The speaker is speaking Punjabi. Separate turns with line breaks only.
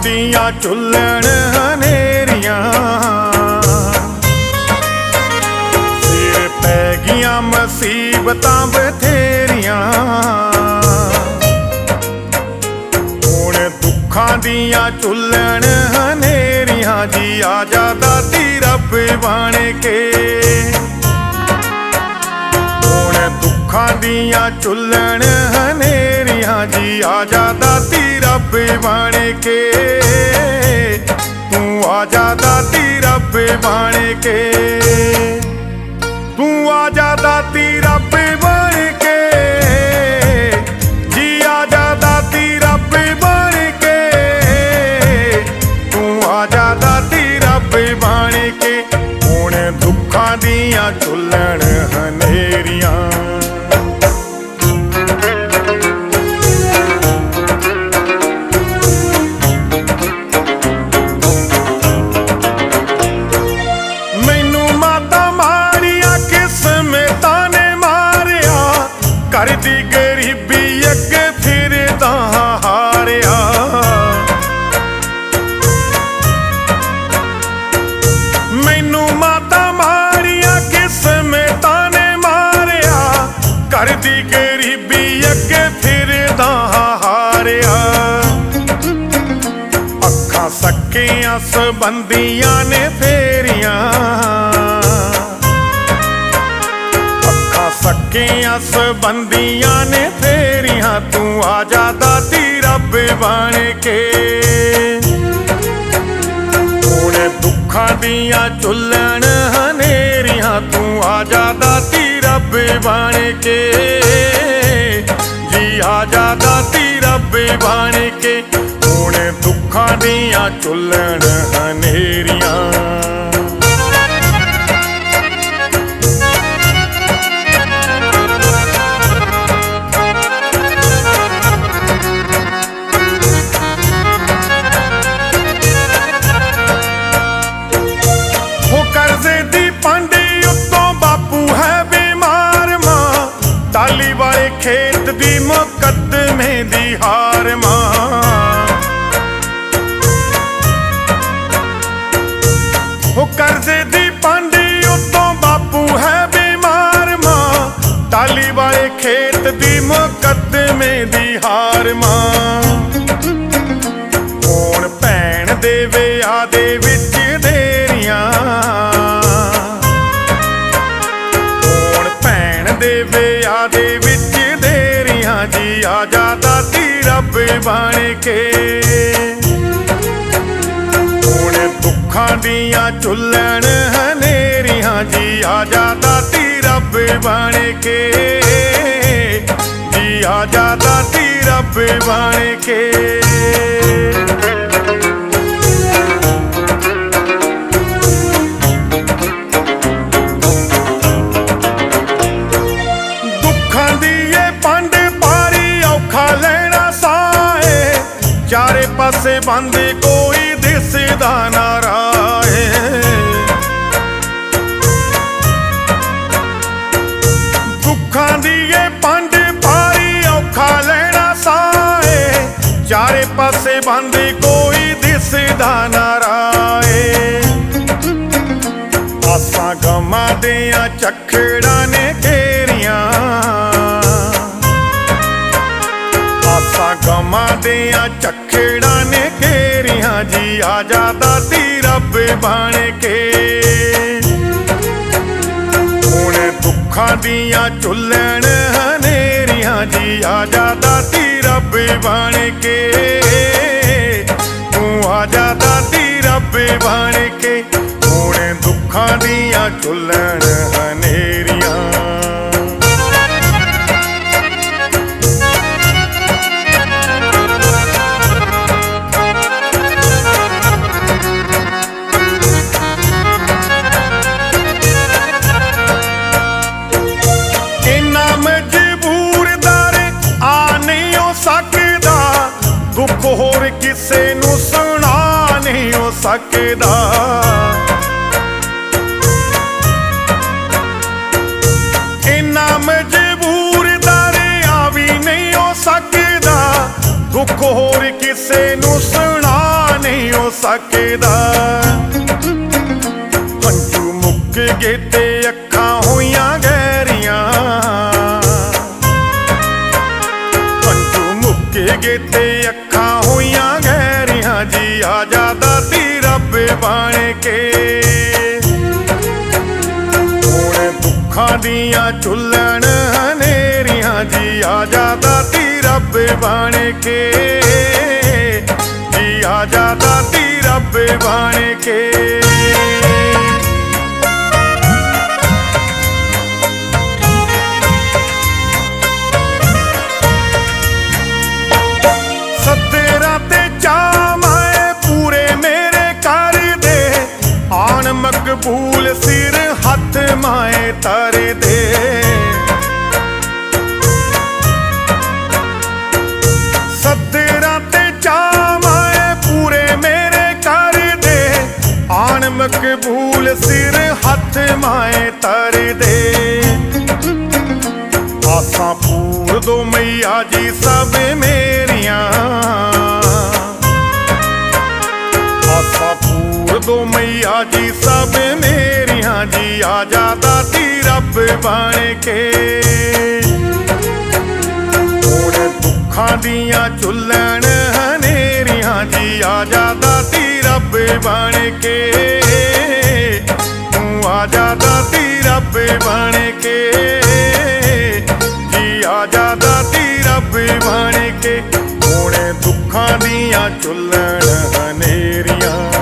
ਦੀਆਂ ਝੁੱਲਣ ਹਨੇਰੀਆਂ, ਸਿਰ ਪੈ ਗਈਆਂ ਮੁਸੀਬਤਾਂ ਬਥੇਰੀਆਂ। ਹੁਣ ਦੁੱਖਾਂ ਦੀਆਂ ਝੁੱਲਣ ਹਨੇਰੀਆਂ ਜੀ, ਆ ਜਾ ਦਾਤੀ ਰੱਬ ਬਣ ਕੇ। ਹੁਣ ਦੁੱਖਾਂ ਦੀਆਂ ਝੁੱਲਣ ਹਨੇਰੀਆਂ ਜੀ, ਆ ਜਾ ਦਾਤੀ ਰੱਬ ਬਣ ਕੇ। ਤੂੰ ਆ ਜਾ ਦਾਤੀ ਰੱਬ ਬਣ ਕੇ, ਤੂੰ ਆ ਜਾ ਦਾਤੀ ਰੱਬ ਬਣ ਕੇ ਜੀ, ਆ ਜਾ ਦਾਤੀ ਰੱਬ ਬਣ ਕੇ। ਤੂੰ ਆ ਜਾ ਦਾਤੀ ਰੱਬ ਬਣ ਕੇ। ਹੁਣ ਦੁੱਖਾਂ ਦੀਆਂ ਝੁੱਲਣ ਹਨੇਰੀਆਂ, ਘਰ ਦੀ ਗਰੀਬੀ ਅੱਗੇ ਫਿਰਦਾ ਹਾਰਿਆ। ਮੈਨੂੰ ਮਾਤਾ ਮਾਰੀਆਂ ਕਿਸਮਤਾਂ ਨੇ ਮਾਰਿਆ, ਘਰ ਦੀ ਗਰੀਬੀ ਅੱਗੇ ਫਿਰਦਾ ਹਾਰਿਆ। ਅੱਖਾਂ ਸਕੀਆਂ ਸੰਬੰਧੀਆਂ ਨੇ ਫੇਰੀਆਂ, ਸਕੀਆਂ ਸੰਬੰਧੀਆਂ ਨੇ ਫੇਰੀਆਂ। ਤੂੰ ਆ ਜਾ ਦਾਤੀ ਰੱਬ ਬਣ ਕੇ। ਹੁਣ ਦੁੱਖਾਂ ਦੀਆਂ ਝੁੱਲਣ ਹਨੇਰੀਆਂ, ਤੂੰ ਆ ਜਾ ਦਾਤੀ ਰੱਬ ਬਣ ਕੇ ਜੀ, ਆ ਜਾ ਦਾਤੀ ਰੱਬ ਬਣ ਕੇ। ਹੁਣ ਦੁੱਖਾਂ ਦੀਆਂ ਝੁੱਲਣ ਹਨੇਰੀਆਂ, ਕਰਜ਼ੇ ਦੀ ਪਾਂਡੀ ਉੱਤੋਂ ਬਾਪੂ ਹੈ ਬਿਮਾਰ ਮਾਂ, ਟਾਹਲੀ ਵਾਲੇ ਖੇਤ ਦੀ ਮੁਕੱਦਮੇ ਦੀ ਹਾਰ ਮਾਂ। ਉਹ ਕਰਜ਼ੇ ਦੀ ਪਾਂਡੀ ਉੱਤੋਂ ਬਾਪੂ ਹੈ ਬਿਮਾਰ ਮਾਂ, ਟਾਹਲੀ ਵਾਲੇ ਖੇਤ ਦੀ ਮੁਕੱਦਮੇ ਦੀ ਹਾਰ ਮਾਂ। ਹੁਣ ਭੈਣ ਦੇ ਵਿਆਹ ਦੇ ਵਿੱਚ ਦੇਰੀਆਂ, ਹੁਣ ਭੈਣ ਦੇ ਵਿਆਹ ਦੇ ਵਿੱਚ ਦੇਰੀਆਂ ਜੀ, ਆ ਜਾ ਦਾਤੀ ਰੱਬ ਬਣ ਕੇ। ਹੁਣ ਦੁੱਖਾਂ ਦੀਆਂ ਝੁੱਲਣ ਹਨੇਰੀਆਂ ਜੀ, ਆ ਜਾ ਦਾਤੀ ਰੱਬ ਬਣ ਕੇ ਜੀ, ਆ ਜਾ ਦਾਤੀ ਰੱਬ ਬਣ ਕੇ। ਚਾਰੇ ਪਾਸੇ ਬੰਦ ਕੋਈ ਦਿਸਦਾ ਨਾ ਰਾਏ, ਦੁੱਖਾਂ ਦੀ ਇਹ ਪੰਡ ਪਾਰੀ ਔਖਾ ਲੈਣਾ ਸਾਏ। ਚਾਰੇ ਪਾਸੇ ਬੰਦ ਕੋਈ ਦਿਸਦਾ ਨਾ ਰਾਏ। ਆਸਾਂ ਗਮਾਂ ਦੀਆਂ ਝੱਖੜਾਂ ਨੇ ਘੇਰੀਆਂ, ਆਸਾਂ ਗਮਾਂ ਦੀਆਂ ਝੱਖੜਾਂ ਨੇ ਘੇਰੀਆਂ ਜੀ, ਆ ਜਾ ਦਾਤੀ ਰੱਬ ਬਣ ਕੇ। ਹੁਣ ਦੁੱਖਾਂ ਦੀਆਂ ਝੁੱਲਣ ਹਨੇਰੀਆਂ ਜੀ, ਆ ਜਾ ਦਾਤੀ ਰੱਬ ਬਣ ਕੇ। ਤੂੰ ਆ ਜਾ ਦਾਤੀ ਰੱਬ ਬਣ ਕੇ। ਹੁਣ ਦੁੱਖਾਂ ਦੀਆਂ ਝੁੱਲਣ ਹਨੇਰੀਆਂ, ਦੁੱਖ ਹੋਰ ਕਿਸੇ ਨੂੰ ਸੁਣਾ ਨਹੀਂ ਹੋ ਸਕਦਾ। ਇੰਨਾ ਮਜਬੂਰ ਦਰਿਆ ਵੀ ਨਹੀਂ ਹੋ ਸਕਦਾ, ਦੁੱਖ ਹੋਰ ਕਿਸੇ ਨੂੰ ਸੁਣਾ ਹੋ ਸਕਦਾ। ਹੰਝੂ ਮੁੱਕ ਗਏ ਤੇ ਅੱਖਾਂ ਹੋਈਆਂ ਗਹਿਰੀਆਂ, ਹੰਝੂ ਮੁੱਕ ਗਏ ਤੇ ਅੱਖਾਂ ਹੋਈਆਂ ਗਹਿਰੀਆਂ ਜੀ ਆ ਜਾ ਦਾਤੀ ਰੱਬ ਬਣ ਕੇ। ਹੁਣ ਦੁੱਖਾਂ ਦੀਆਂ ਝੁੱਲਣ ਹਨੇਰੀਆਂ ਜੀ ਆ ਜਾ ਦਾਤੀ ਰੱਬ ਬਣ ਕੇ, ਜੀ ਆ ਜਾ ਦਾਤੀ ਰੱਬ ਬਣ ਕੇ। ਸੱਤਰਾਂ ਤੇ ਚਾਅ ਮਾਏ ਪੂਰੇ ਮੇਰੇ ਕਰ ਦੇ, ਆਣ ਮਕਬੂਲ ਸਿਰ ਹੱਥ ਮਾਏ ਧਰ ਦੇ। ਸੱਤਰਾਂ ਤੇ ਚਾਅ ਮਾਏ ਪੂਰੇ ਮੇਰੇ ਕਰ ਦੇ, ਆਣ ਮਕਬੂਲ ਸਿਰ ਹੱਥ ਮਾਏ ਧਰ ਦੇ। ਆਸਾਂ ਪੂਰ ਦੋ ਮਈਆ ਜੀ ਸਭ ਮੇਰੀਆਂ, ਆਸਾਂ ਪੂਰ ਦੋ ਮਈਆ ਜੀ ਸਭ ਮੇਰੀਆਂ ਜੀ ਆ ਜਾ ਦਾਤੀ ਰੱਬ ਬਣ ਕੇ। ਹੁਣ ਦੁੱਖਾਂ ਦੀਆਂ ਝੁੱਲਣ ਹਨੇਰੀਆਂ ਜੀ ਆ ਜਾ ਦਾਤੀ ਰੱਬ ਬਣ ਕੇ, ਤੂੰ ਆ ਜਾ ਦਾਤੀ ਰੱਬ ਬਣ ਕੇ, ਜੀ ਆ ਜਾ ਦਾਤੀ ਰੱਬ ਬਣ ਕੇ। ਹੁਣ ਦੁੱਖਾਂ ਦੀਆਂ ਝੁੱਲਣ ਹਨੇਰੀਆਂ